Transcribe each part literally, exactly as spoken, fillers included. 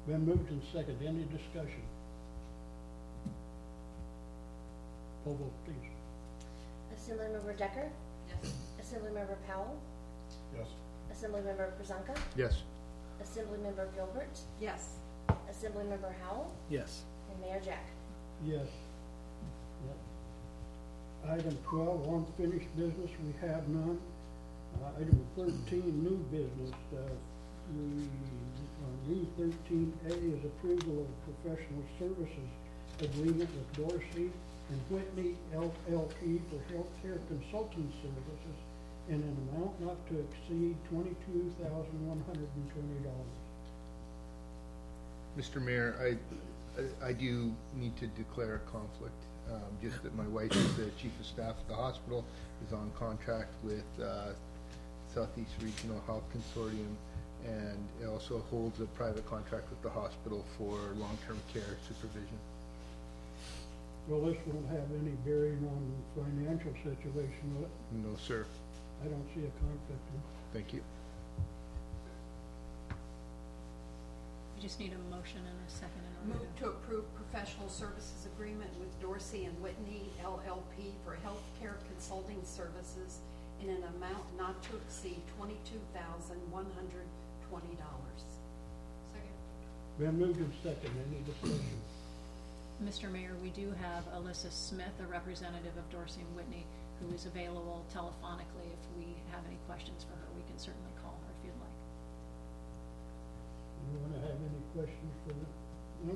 Been moved and seconded. Any discussion? Poll vote, please. Assemblymember Decker? Yes. Assemblymember Powell? Yes. Assemblymember Brzanka? Yes. Assemblymember Gilbert? Yes. Assemblymember Howell? Yes. And Mayor Jack? Yes. Yep. Item twelve, unfinished business, we have none. Uh, item thirteen, new business. Uh, we, uh, new thirteen A is approval of professional services agreement with Dorsey and Whitney L L P for healthcare consulting services in an amount not to exceed twenty-two thousand one hundred and twenty dollars. Mister Mayor, I, I, I do need to declare a conflict. Um, just that my wife is the chief of staff at the hospital, is on contract with uh, Southeast Regional Health Consortium, and it also holds a private contract with the hospital for long-term care supervision. Well, this won't have any bearing on the financial situation, will it? No, sir. I don't see a conflict in. Thank you. You just need a motion and a second in order Move to approve professional services agreement with Dorsey and Whitney L L P for healthcare consulting services in an amount not to exceed twenty-two thousand one hundred twenty dollars. Second. Been moved and seconded. Any discussion? Mister Mayor, we do have Alyssa Smith, a representative of Dorsey and Whitney, who is available telephonically. If we have any questions for her, we can certainly call her if you'd like. You want to have any questions for them? No?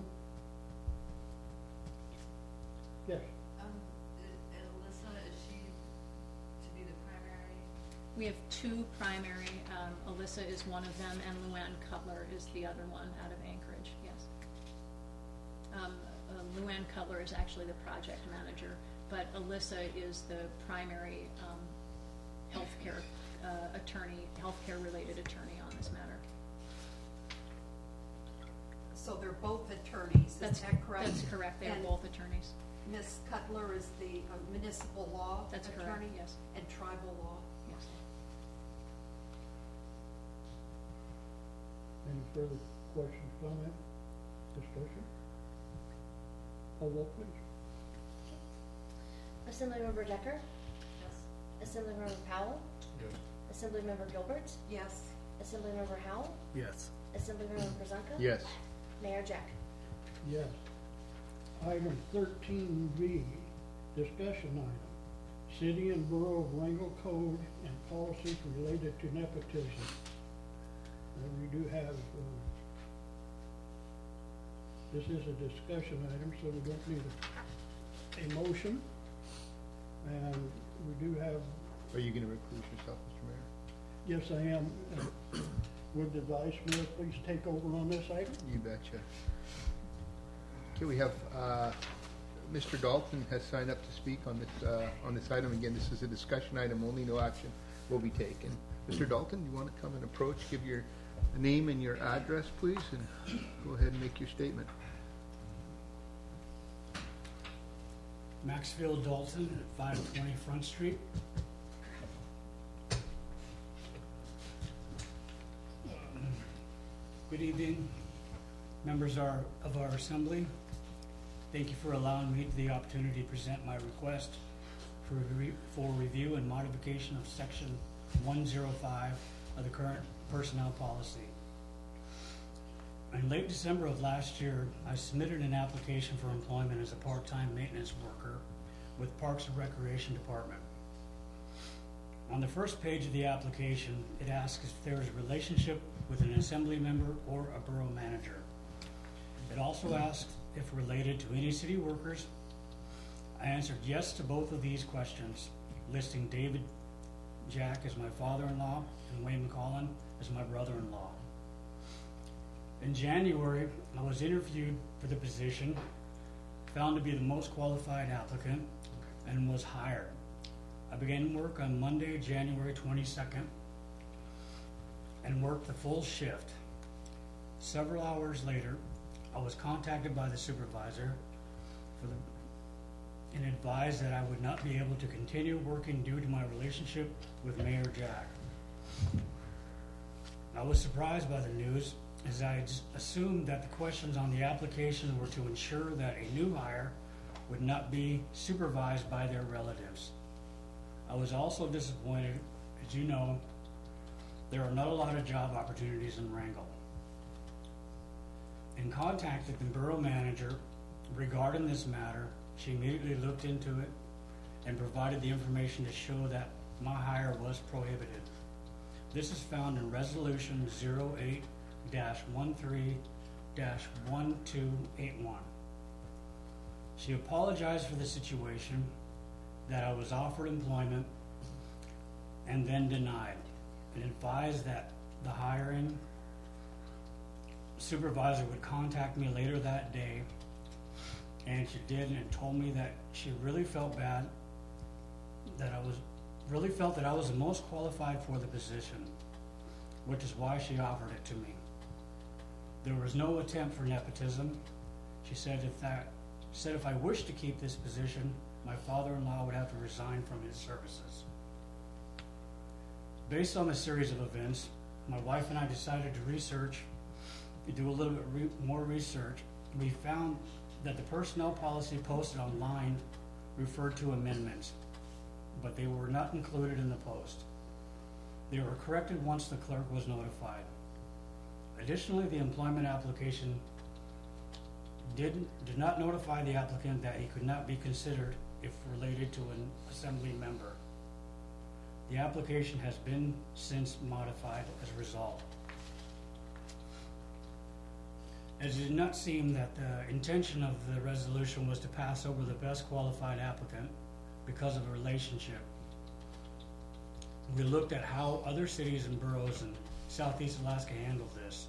Yes. Um, i- Alyssa, is she to be the primary? We have two primary. Um, Alyssa is one of them, and Luann Cutler is the other one out of Anchorage, yes. Um, uh, Luann Cutler is actually the project manager, but Alyssa is the primary um, healthcare uh, attorney, healthcare-related attorney on this matter. So they're both attorneys, is That's that correct? That's correct. They are And both attorneys. Miz Cutler is the uh, municipal law That's correct, attorney? yes. And tribal law? Yes. Any further questions, comments, discussion? Poll vote, please. Assemblymember Decker? Yes. Assemblymember Powell? Yes. Assemblymember Gilbert? Yes. Assemblymember Howell? Yes. Assemblymember Brzanka? Yes. Mayor Jack? Yes. Item thirteen B, discussion item. City and Borough of Wrangell Code and policies related to nepotism. And we do have, uh, this is a discussion item, so we don't need a, a motion. And we do have, Are you going to recluse yourself, Mister Mayor? yes, I am. Uh, Would the Vice Mayor please take over on this item? You betcha. Okay, we have, uh, Mister Dalton has signed up to speak on this, uh, on this item. Again, this is a discussion item only, no action will be taken. Mister Dalton, you want to come and approach, give your name and your address, please, and go ahead and make your statement. Maxfield Dalton at five twenty Front Street. Good evening, members our, of our assembly. Thank you for allowing me the opportunity to present my request for, re for review and modification of section one oh five of the current personnel policy. In late December of last year, I submitted an application for employment as a part-time maintenance worker with Parks and Recreation Department. On the first page of the application, it asks if there is a relationship with an assembly member or a borough manager. It also asks if related to any city workers. I answered yes to both of these questions, listing David Jack as my father-in-law and Wayne McCollin as my brother-in-law. In January, I was interviewed for the position, found to be the most qualified applicant, and was hired. I began work on Monday, January twenty-second, and worked the full shift. Several hours later, I was contacted by the supervisor for the, and advised that I would not be able to continue working due to my relationship with Mayor Jack. I was surprised by the news as I just assumed that the questions on the application were to ensure that a new hire would not be supervised by their relatives. I was also disappointed, as you know, there are not a lot of job opportunities in Wrangell. In contacting the borough manager regarding this matter, she immediately looked into it and provided the information to show that my hire was prohibited. This is found in Resolution zero eight dash thirteen dash twelve eighty-one. She apologized for the situation, that I was offered employment and then denied, and advised that the hiring supervisor would contact me later that day, and she did, and told me that she really felt bad, that I was really felt that I was the most qualified for the position, which is why she offered it to me. There was no attempt for nepotism. She said if that said if I wished to keep this position, my father-in-law would have to resign from his services. Based on a series of events, my wife and I decided to research, to do a little bit re more research. We found that the personnel policy posted online referred to amendments, but they were not included in the post. They were corrected once the clerk was notified. Additionally, the employment application did, did not notify the applicant that he could not be considered if related to an assembly member. The application has been since modified as a result. As it did not seem that the intention of the resolution was to pass over the best qualified applicant because of a relationship, we looked at how other cities and boroughs in Southeast Alaska handled this.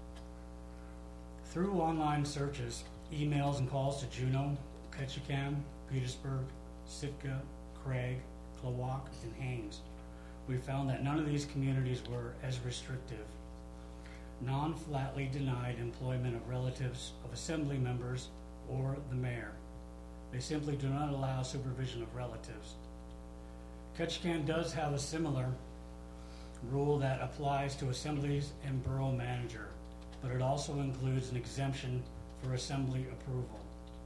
Through online searches, emails and calls to Juneau, Ketchikan, Petersburg, Sitka, Craig, Klawock, and Haines, we found that none of these communities were as restrictive. None flatly denied employment of relatives of assembly members or the mayor. They simply do not allow supervision of relatives. Ketchikan does have a similar rule that applies to assemblies and borough manager, but it also includes an exemption for assembly approval.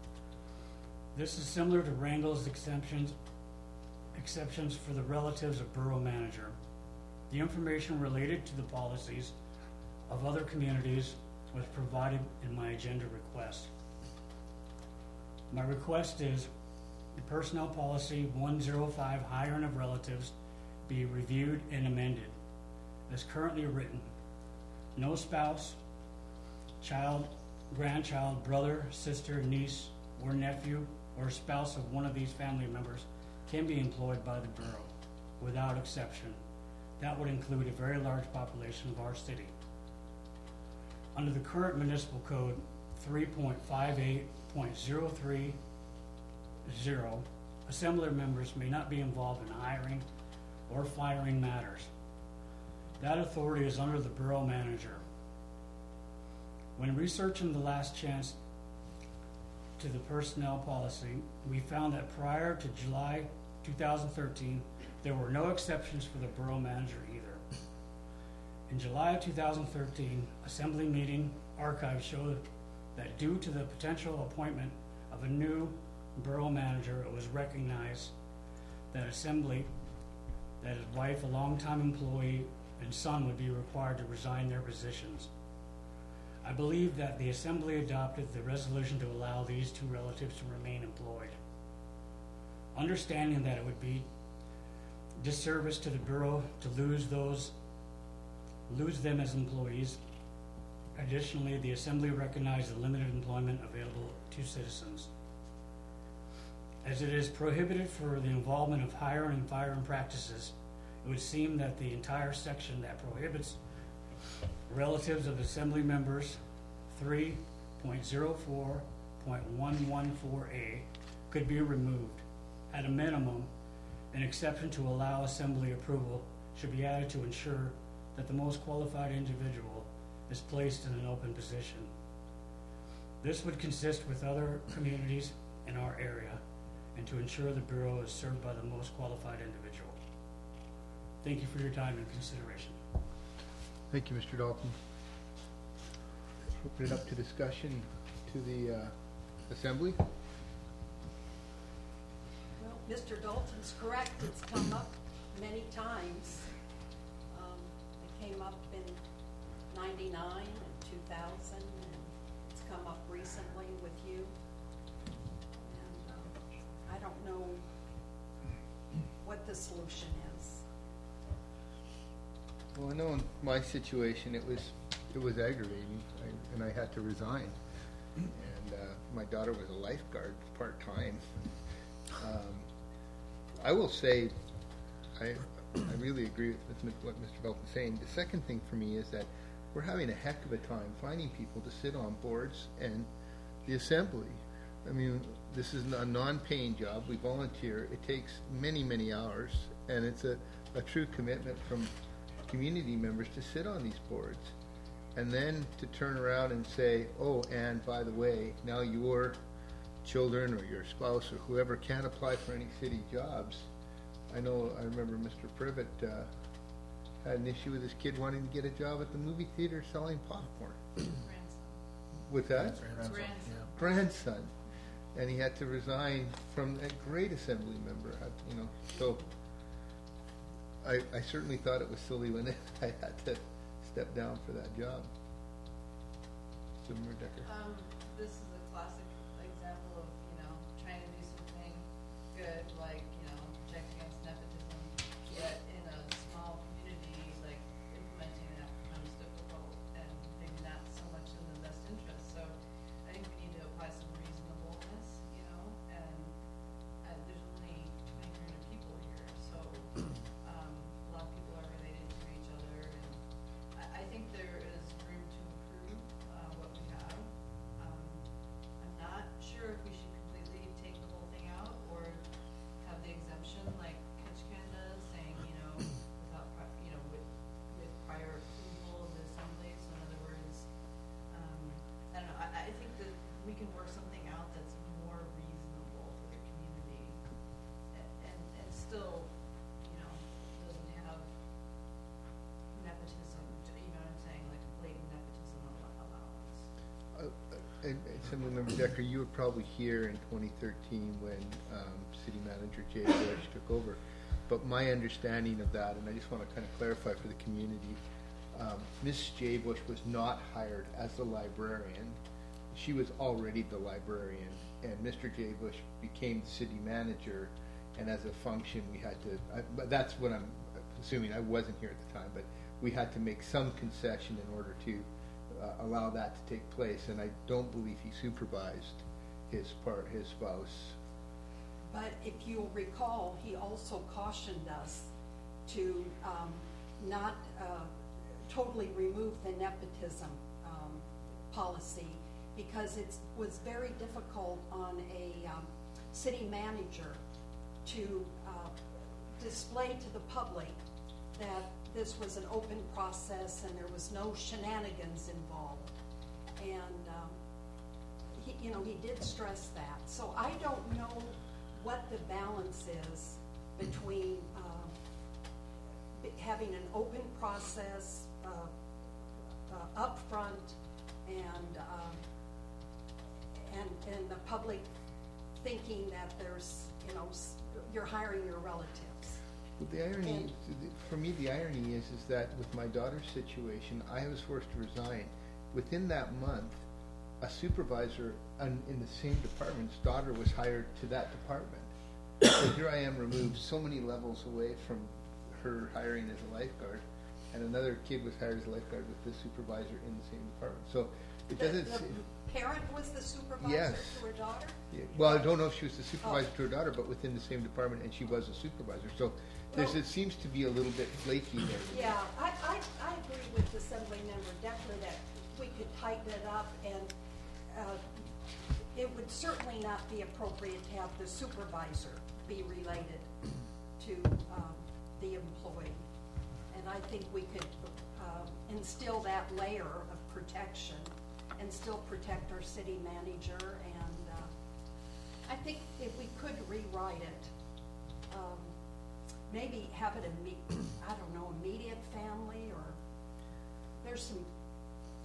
This is similar to Wrangell's exemptions, exceptions for the relatives of borough manager. The information related to the policies of other communities was provided in my agenda request. My request is the personnel policy one oh five, hiring of relatives, be reviewed and amended as currently written. No spouse, child, grandchild, brother, sister, niece, or nephew, or spouse of one of these family members can be employed by the borough without exception. That would include a very large population of our city. Under the current municipal code three point five eight point zero three zero, assembly members may not be involved in hiring or firing matters. That authority is under the borough manager. When researching the last chance to the personnel policy, we found that prior to July two thousand thirteen, there were no exceptions for the borough manager either. In July of two thousand thirteen, Assembly meeting archives showed that due to the potential appointment of a new borough manager, it was recognized that Assembly, that his wife, a longtime employee, and son would be required to resign their positions. I believe that the Assembly adopted the resolution to allow these two relatives to remain employed. Understanding that it would be disservice to the borough to lose those lose them as employees. Additionally, the Assembly recognized the limited employment available to citizens. As it is prohibited for the involvement of hiring and firing practices, it would seem that the entire section that prohibits relatives of Assembly members three point oh four point one one four A could be removed. At a minimum, an exception to allow Assembly approval should be added to ensure that the most qualified individual is placed in an open position. This would consist with other communities in our area and to ensure the Bureau is served by the most qualified individual. Thank you for your time and consideration. Thank you, Mister Dalton. open it up to discussion to the uh, assembly. Well, Mister Dalton's correct, it's come up many times. Um, it came up in ninety-nine and two thousand, and it's come up recently with you. And, um, I don't know what the solution is. Well, I know in my situation, it was, it was aggravating, I- and I had to resign. And uh, my daughter was a lifeguard, part-time. Um, I will say, I, I really agree with with what Mister Belton's saying. The second thing for me is that we're having a heck of a time finding people to sit on boards and the assembly. I mean, this is a non-paying job, we volunteer, it takes many, many hours, and it's a, a true commitment from community members to sit on these boards. And then to turn around and say, oh, and by the way, now your children or your spouse or whoever can apply for any city jobs. I know, I remember Mister Privet uh, had an issue with his kid wanting to get a job at the movie theater selling popcorn. Grandson. With that? Grandson. Grandson. And he had to resign from a great assembly member, uh, you know, so I, I certainly thought it was silly when I had to step down for that job. Supervisor Decker. Um, this is a classic example of, you know, trying to do something good, like, you know, protect against nepotism, yet in a small community, like, implementing that becomes difficult, and maybe not so much in the best interest, so I think we need to apply some reasonableness, you know, and, uh, there's only twenty-three hundred people here, so, um, a lot of people are related to each other, and I, I think there is room to improve, uh, what we have. Um, I'm not sure if we should completely take the whole thing out, or have the exemption like Ketchikan does, saying, you know, without, pri- you know, with, with prior approval of the assembly, so in other words, um, I don't know, I, I think that we can work something out that's more reasonable for the community, and, and, and still, you know, doesn't have nepotism, you know what I'm saying, like blatant nepotism allo- allowance. Uh, and- and Assemblymember Decker, you were probably here in twenty thirteen when um, City Manager Jay Bush took over. But my understanding of that, and I just want to kind of clarify for the community, um, Miss Jay Bush was not hired as the librarian. She was already the librarian, and Mister Jay Bush became the city manager, and as a function, we had to, I, but that's what I'm assuming, I wasn't here at the time, but we had to make some concession in order to uh, allow that to take place, and I don't believe he supervised his part, his spouse. But if you'll recall, he also cautioned us to um, not uh, totally remove the nepotism um, policy, because it was very difficult on a um, city manager to uh, display to the public that this was an open process and there was no shenanigans involved. And um, he, you know, he did stress that. So I don't know what the balance is between um, b- having an open process uh, uh, upfront and, um, and and the public thinking that there's, you know, s- you're hiring your relatives. Well, the irony, And- for me, the irony is, is that with my daughter's situation, I was forced to resign. Within that month, a supervisor in, in the same department's daughter was hired to that department. So here I am removed so many levels away from her hiring as a lifeguard, and another kid was hired as a lifeguard with the supervisor in the same department. So it The- doesn't. The se- parent was the supervisor Yes. to her daughter? Yeah, well, I don't know if she was the supervisor Oh. to her daughter, but within the same department, and she was a supervisor. So there's, Well- it seems to be a little bit flaky there. Yeah, I, I, I agree with Assemblymember Decker that we could tighten it up, and uh, it would certainly not be appropriate to have the supervisor be related to um, the employee. And I think we could um, instill that layer of protection and still protect our city manager. And uh, I think if we could rewrite it, um, maybe have it, imme- I don't know, immediate family, or there's some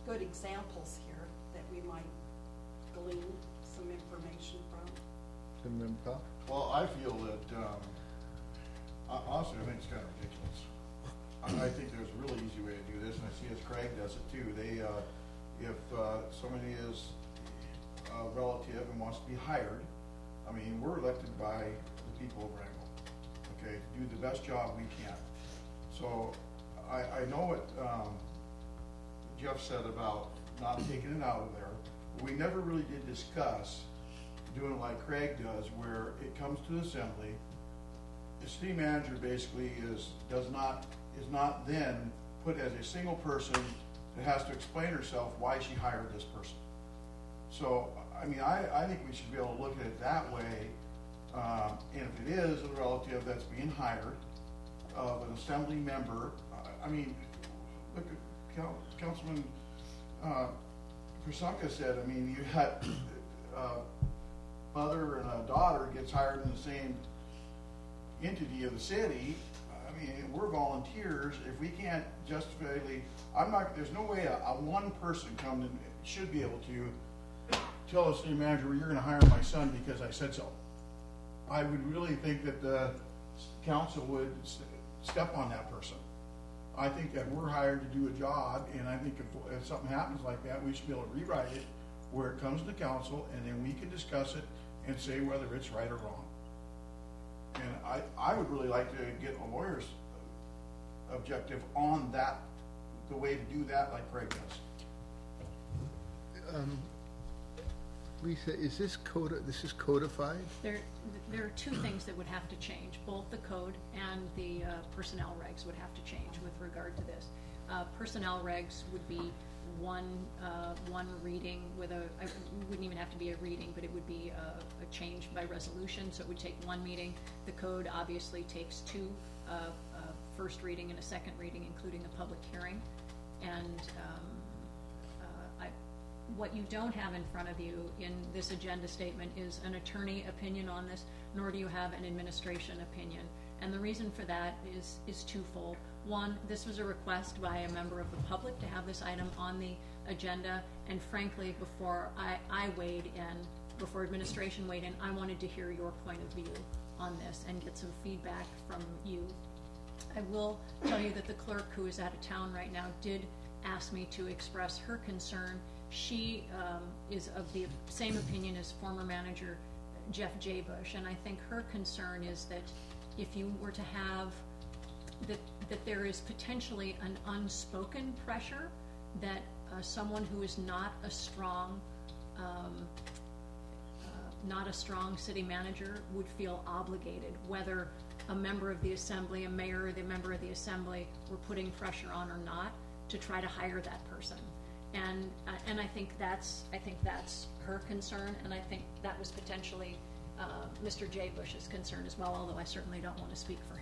good examples here that we might glean some information from. Councilmember Powell? Well, I feel that, um, hon- honestly, I think it's kind of ridiculous. I, I think there's a really easy way to do this, and I see as Craig does it too. They, uh, if, uh, somebody is a relative and wants to be hired, I mean, we're elected by the people of Wrangell, okay, to do the best job we can. So, I, I know what, um, Jeff said about not taking it out of there. We never really did discuss doing it like Craig does, where it comes to the assembly, the city manager basically is, does not, is not then put as a single person that has to explain herself why she hired this person. So, I mean, I, I think we should be able to look at it that way, um, and if it is a relative that's being hired of an assembly member, I, I mean, look at Cal- Councilman, uh, Prasaka said, I mean, you had, uh, mother and a daughter gets hired in the same entity of the city. I mean, we're volunteers. If we can't justifiably, I'm not, there's no way a, a one person come and should be able to tell the city manager, well, you're gonna hire my son because I said so. I would really think that the council would s- step on that person. I think that we're hired to do a job, and I think if, if something happens like that, we should be able to rewrite it where it comes to council, and then we can discuss it and say whether it's right or wrong. And I, I would really like to get a lawyer's objective on that, the way to do that like Craig does. Um, Lisa, is this codi- this is codified? There, there are two things that would have to change. Both the code and the uh, personnel regs would have to change with regard to this. Uh, Personnel regs would be one, uh, one reading with a, it wouldn't even have to be a reading, but it would be a, a change by resolution, so it would take one meeting. The code obviously takes two, uh, uh, first reading and a second reading, including a public hearing. And um, uh, I, what you don't have in front of you in this agenda statement is an attorney opinion on this, nor do you have an administration opinion. And the reason for that is, is twofold. One, this was a request by a member of the public to have this item on the agenda, and frankly, before I, I weighed in, before administration weighed in, I wanted to hear your point of view on this and get some feedback from you. I will tell you that the clerk, who is out of town right now, did ask me to express her concern. She um, is of the same opinion as former manager Jeff J. Bush, and I think her concern is that if you were to have that, that there is potentially an unspoken pressure that uh, someone who is not a strong, um, uh, not a strong city manager would feel obligated, whether a member of the assembly, a mayor, or the member of the assembly were putting pressure on or not, to try to hire that person. And uh, and I think that's I think that's her concern, and I think that was potentially uh, Mister J. Bush's concern as well. Although I certainly don't want to speak for him.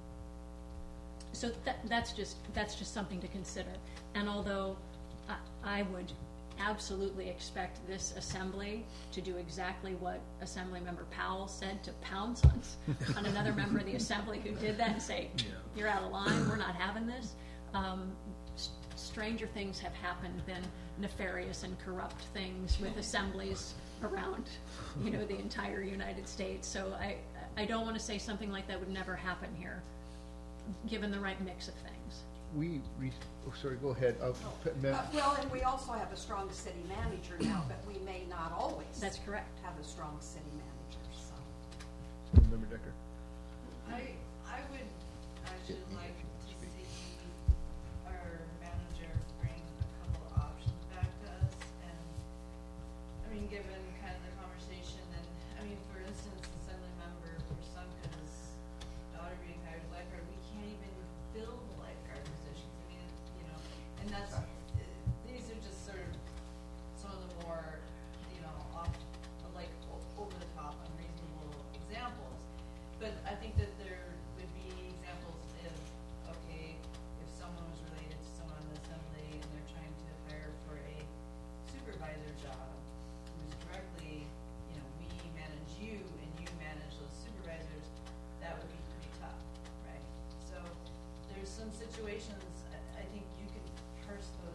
So that, that's just that's just something to consider. And although I, I would absolutely expect this assembly to do exactly what Assemblymember Powell said, to pounce on, on another member of the assembly who did that and say, yeah. You're out of line, we're not having this. Um, st- stranger things have happened than nefarious and corrupt things with assemblies around, you know, the entire United States. So I, I don't want to say something like that would never happen here, given the right mix of things. We, we oh, sorry, go ahead. Uh, Oh. Ma'am. Uh, well, and we also have a strong city manager now, but we may not always. That's correct. Have a strong city manager, so. Member Decker. I, I would actually like to see our manager bring a couple of options back to us, and, I mean, given kind of the conversation, and, I mean, for instance, Assemblymember Prasanka's daughter being hired as lifeguard, we can't even fill the lifeguard positions, I mean, you know, and that's, uh, these are just sort of some of the more, you know, off, like, o- over the top, unreasonable examples. But I think that there would be examples if, okay, if someone was related to someone in the assembly and they're trying to hire for a supervisor job who's directly, you know, we manage you and you manage those supervisors, that would be pretty tough, right? So there's some situations, I, I think you could parse those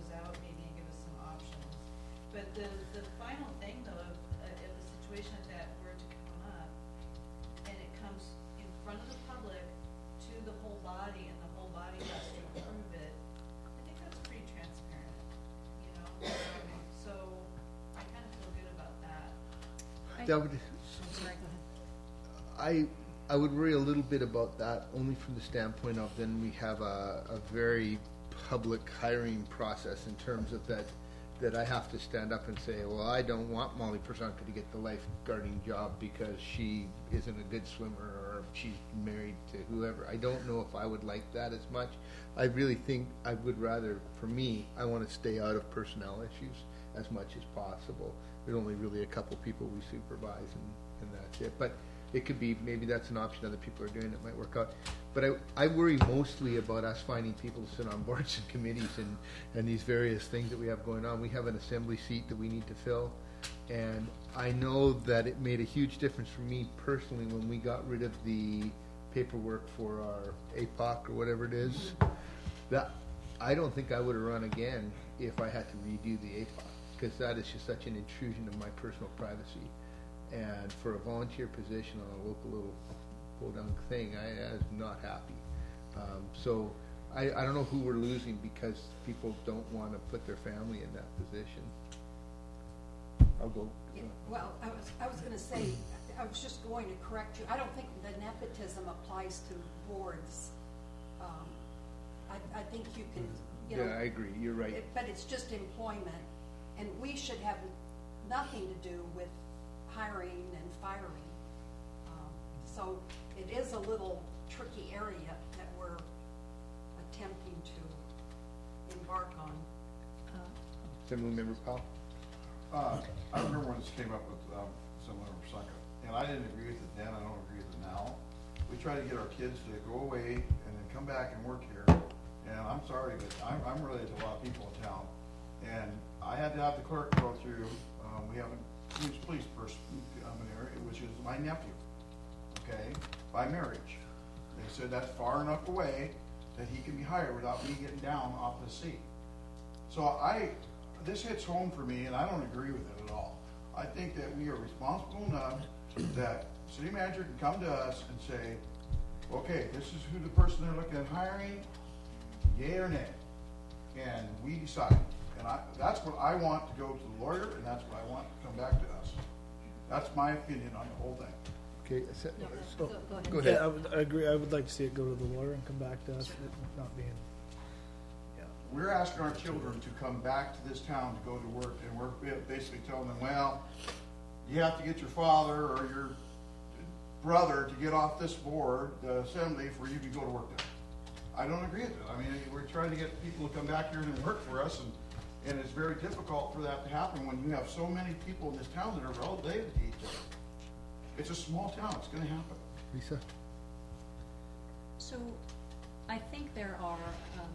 that would, I'm sorry, go ahead. I, I would worry a little bit about that, only from the standpoint of then we have a, a very public hiring process in terms of that, that I have to stand up and say, well, I don't want Molly Prasanta to get the lifeguarding job because she isn't a good swimmer or she's married to whoever. I don't know if I would like that as much. I really think I would rather, for me, I want to stay out of personnel issues as much as possible. There's only really a couple people we supervise and, and that's it. But it could be, maybe that's an option other people are doing that might work out. But I, I worry mostly about us finding people to sit on boards and committees and, and these various things that we have going on. We have an assembly seat that we need to fill. And I know that it made a huge difference for me personally when we got rid of the paperwork for our A P O C or whatever it is. That, I don't think I would have run again if I had to redo the A P O C, because that is just such an intrusion of my personal privacy. And for a volunteer position on a local little podunk thing, I, I was not happy. Um, so I, I don't know who we're losing because people don't want to put their family in that position. I'll go. Yeah, well, I was, I was gonna say, I was just going to correct you. I don't think the nepotism applies to boards. Um, I, I think you can, you know. Yeah, I agree, you're right. it- But it's just employment, and we should have nothing to do with hiring and firing. Um, So it is a little tricky area that we're attempting to embark on. Assembly Member Powell? Uh, I remember when this came up with, um, Assembly Member Sonka, and I didn't agree with it then, I don't agree with it now. We try to get our kids to go away and then come back and work here, and I'm sorry, but I'm, I'm related to a lot of people in town. And I had to have the clerk go through, um, we have a huge police person, um, in there, which is my nephew, okay, by marriage. They said that's far enough away that he can be hired without me getting down off the seat. So I, this hits home for me, and I don't agree with it at all. I think that we are responsible enough that city manager can come to us and say, okay, this is who the person they're looking at hiring, yay or nay, and we decide. And I, that's what I want to go to the lawyer, and that's what I want to come back to us. That's my opinion on the whole thing. Okay, so, No, so, go- go ahead. go ahead. Yeah, I would, I agree, I would like to see it go to the lawyer and come back to us, it not being, yeah. We're asking our children to come back to this town to go to work, and we're basically telling them, well, you have to get your father or your brother to get off this board, the assembly, for you to go to work there. I don't agree with it. I mean, we're trying to get people to come back here and work for us, and, and it's very difficult for that to happen when you have so many people in this town that are related to each other. It's a small town, it's gonna happen. Lisa? So, I think there are, um,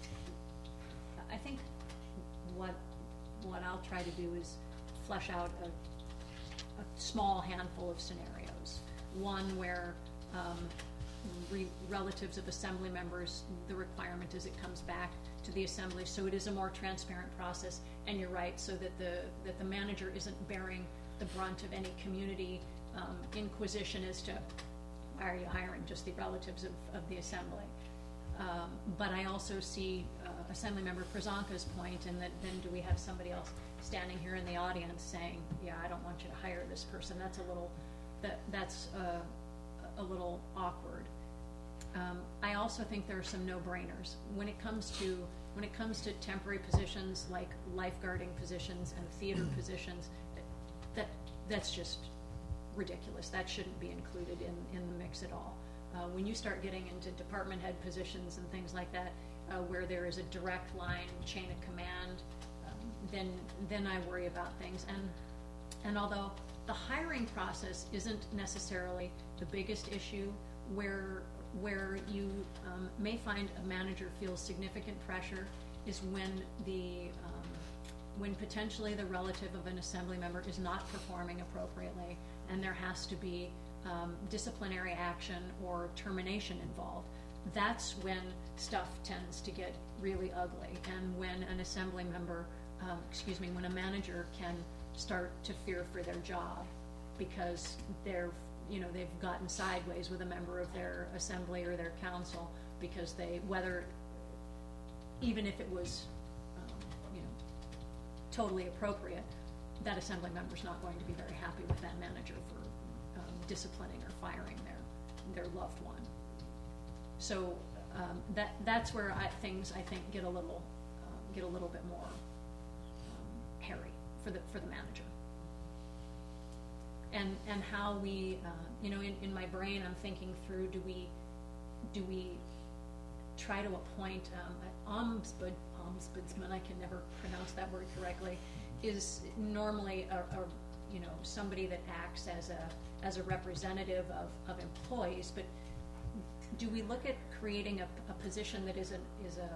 I think what, what I'll try to do is flesh out a, a small handful of scenarios. One where, um, re- relatives of assembly members, the requirement is it comes back to the assembly, so it is a more transparent process, and you're right, so that the, that the manager isn't bearing the brunt of any community, um, inquisition as to, why are you hiring just the relatives of, of the assembly? Um, but I also see, uh, Assemblymember Przonka's point, and that then do we have somebody else standing here in the audience saying, yeah, I don't want you to hire this person, that's a little, that, that's, uh, a little awkward. Um, I also think there are some no-brainers. When it comes to, when it comes to temporary positions like lifeguarding positions and theater positions, that, that's just ridiculous. That shouldn't be included in, in the mix at all. Uh, when you start getting into department head positions and things like that, uh, where there is a direct line chain of command, um, then, then I worry about things. And, and although the hiring process isn't necessarily the biggest issue, where, where you um, may find a manager feels significant pressure is when the, um, when potentially the relative of an assembly member is not performing appropriately, and there has to be um, disciplinary action or termination involved. That's when stuff tends to get really ugly, and when an assembly member, um, excuse me, when a manager can start to fear for their job because they're, you know, they've gotten sideways with a member of their assembly or their council because they, whether, even if it was, um, you know, totally appropriate, that assembly member's not going to be very happy with that manager for um, disciplining or firing their, their loved one. So um, that, that's where I, things, I think, get a little, um, get a little bit more um, hairy for the, for the manager. And, and how we, uh, you know, in, in my brain, I'm thinking through, do we, do we try to appoint um, an ombudsman, ombudsman, I can never pronounce that word correctly, is normally a, a, you know, somebody that acts as a, as a representative of, of employees, but do we look at creating a, a position that is a, is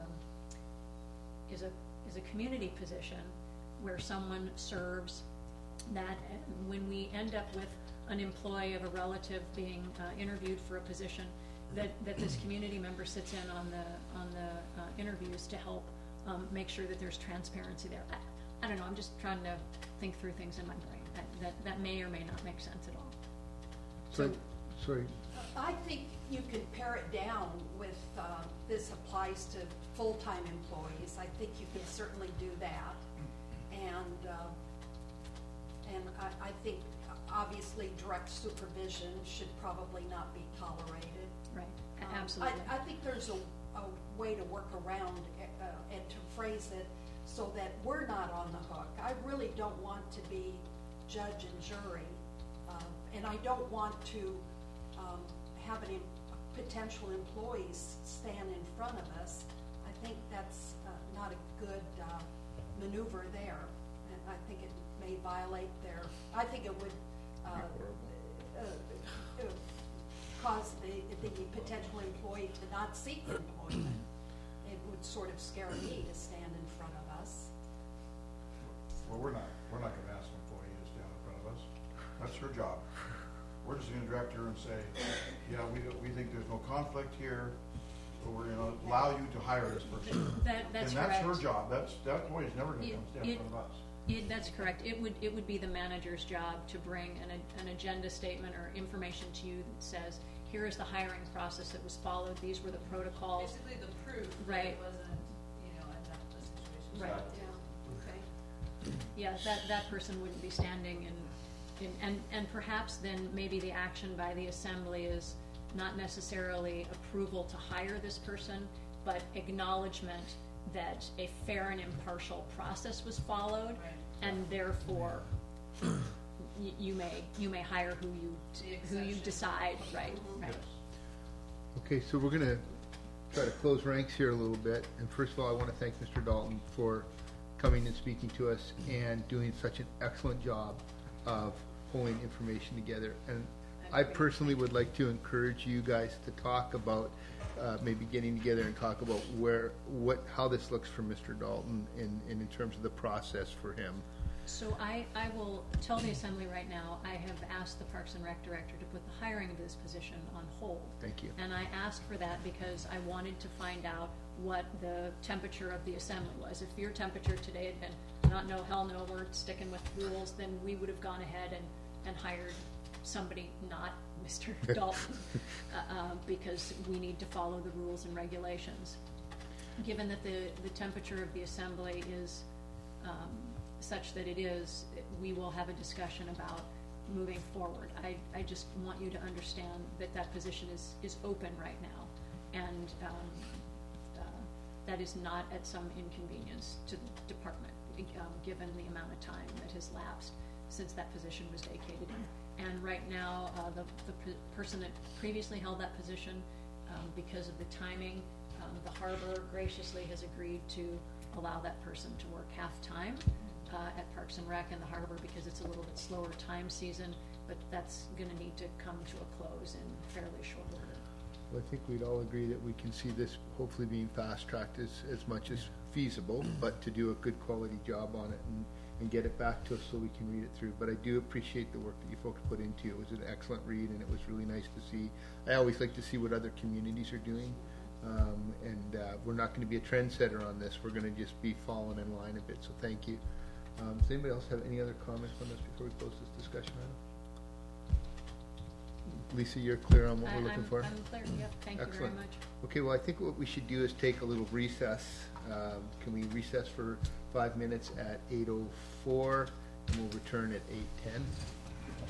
a, is a, is a community position where someone serves that, and when we end up with an employee of a relative being uh, interviewed for a position, that, that this community member sits in on the, on the uh, interviews to help um, make sure that there's transparency there. I, I don't know, I'm just trying to think through things in my brain. That, that, that may or may not make sense at all. So, sorry. I think you can pare it down with, uh, this applies to full-time employees. I think you can certainly do that. And, uh, and I, I think obviously direct supervision should probably not be tolerated. Right, Um, absolutely. I, I think there's a, a way to work around uh, and to phrase it so that we're not on the hook. I really don't want to be judge and jury, uh, and I don't want to um, have an em- potential employees stand in front of us. I think that's uh, not a good uh, maneuver there, and I think it may violate their, I think it would uh, uh, uh, cause the, the potential employee to not seek employment. It would sort of scare me to stand in front of us. Well, we're not, we're not gonna ask an employee to stand in front of us. That's her job. We're just gonna direct her and say, yeah, we, don't- we think there's no conflict here, but we're gonna allow you to hire this person. That, that's And that's correct. her job. That's, that employee's never gonna It- come stand in it- front of us. It, that's correct. It would, it would be the manager's job to bring an, an agenda statement or information to you that says, here is the hiring process that was followed, these were the protocols. Basically the proof that Right. it wasn't, you know, in that situation. Right. Yeah, okay. Yeah, that, that person wouldn't be standing in, in, and, and perhaps then maybe the action by the assembly is not necessarily approval to hire this person, but acknowledgement that a fair and impartial process was followed, Right. and therefore, y- you may, you may hire who you, The who you exception. decide, right, right. Okay, so we're gonna try to close ranks here a little bit, and first of all, I wanna thank Mister Dalton for coming and speaking to us and doing such an excellent job of pulling information together. And I personally would like to encourage you guys to talk about, uh, maybe getting together and talk about where, what, how this looks for Mister Dalton in, in, in terms of the process for him. So I, I will tell the assembly right now, I have asked the Parks and Rec director to put the hiring of this position on hold. Thank you. And I asked for that because I wanted to find out what the temperature of the assembly was. If your temperature today had been, not no, hell no, we're sticking with rules, then we would have gone ahead and, and hired somebody, not Mister Dalton, uh, uh, because we need to follow the rules and regulations. Given that the, the temperature of the assembly is um, such that it is, we will have a discussion about moving forward. I, I just want you to understand that that position is, is open right now, and um, uh, that is not at some inconvenience to the department, um, given the amount of time that has lapsed since that position was vacated. And right now, uh, the, the p- person that previously held that position, um, because of the timing, um, the harbor graciously has agreed to allow that person to work half-time uh, at Parks and Rec in the harbor because it's a little bit slower time season, but that's gonna need to come to a close in fairly short order. Well, I think we'd all agree that we can see this hopefully being fast-tracked as, as much as feasible, but to do a good quality job on it and, and get it back to us so we can read it through. But I do appreciate the work that you folks put into it. It was an excellent read, and it was really nice to see. I always like to see what other communities are doing, um, and uh, we're not going to be a trendsetter on this. We're going to just be falling in line a bit, so thank you. Um, does anybody else have any other comments on this before we close this discussion item? Lisa, you're clear on what I- we're looking I'm- for? I'm clear, yep, thank you very Excellent. much. Okay, well, I think what we should do is take a little recess. Um, Can we recess for five minutes at eight oh four? and we'll return at eight ten.